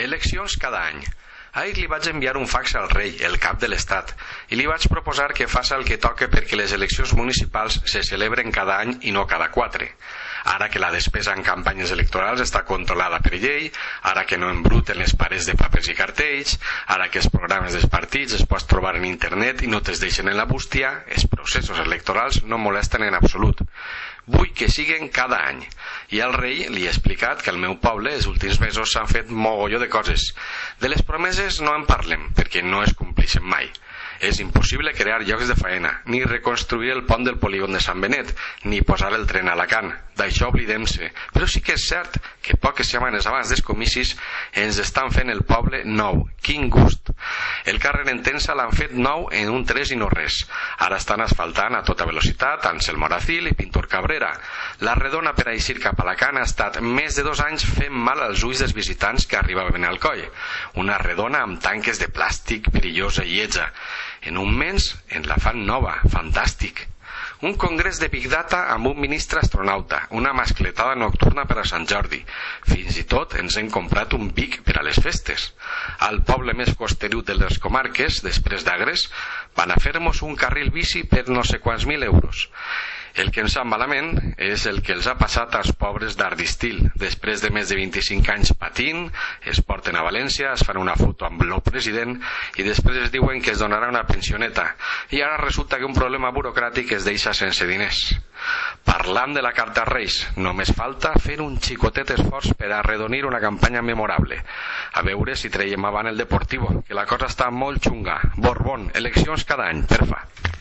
Eleccions cada any. Ahir li vaig enviar un fax al rei, el cap de l'Estat, i li vaig proposar que faci el que toque perquè les eleccions municipals se celebren cada any i no cada 4. Ara que la despesa en campanyes electorals està controlada per llei, ara que no embruten les parets de papers i cartells, ara que els programes dels partits es pots trobar en internet i no te'ls deixen en la bústia, els processos electorals no molesten en absolut. Vull que siguen cada any. I al rei li he explicat que al meu poble els últims mesos s'han fet mogolló de coses. De les promeses no en parlem, perquè no es compleixen mai. És impossible crear llocs de faena, ni reconstruir el pont del polígon de Sant Benet, ni posar el tren a Alacant. D'això oblidem-se. Però sí que és cert que poques setmanes abans dels comicis ens estan fent el poble nou. Quin gust! El carrer Entença l'han fet nou en un 3 i no res. Ara estan asfaltant a tota velocitat Ansel Moracil i Pintor Cabrera. La redona per a eixir cap a Alacant ha estat més de 2 anys fent mal als ulls dels visitants que arribaven al coll. Una redona amb tanques de plàstic perillosa i lletja. En un mes en la fan nova, fantàstic. Un congrés de Big Data amb un ministre astronauta, una mascletada nocturna per a Sant Jordi. Fins i tot ens hem comprat un Vic per a les festes. Al poble més costerut de les comarques, després d'Agres, van a fer-nos un carril bici per no sé quants mil euros. El que ens sap malament és el que els ha passat als pobres d'Ardistil. Després de més de 25 anys patint, es porten a València, es fan una foto amb el president i després es diuen que es donarà una pensioneta. I ara resulta que un problema burocràtic es deixa sense diners. Parlant de la Carta Reis, només falta fer un xicotet esforç per arredonir una campanya memorable. A veure si traiem avant el Deportivo, que la cosa està molt xunga. Borbón, eleccions cada any, perfa.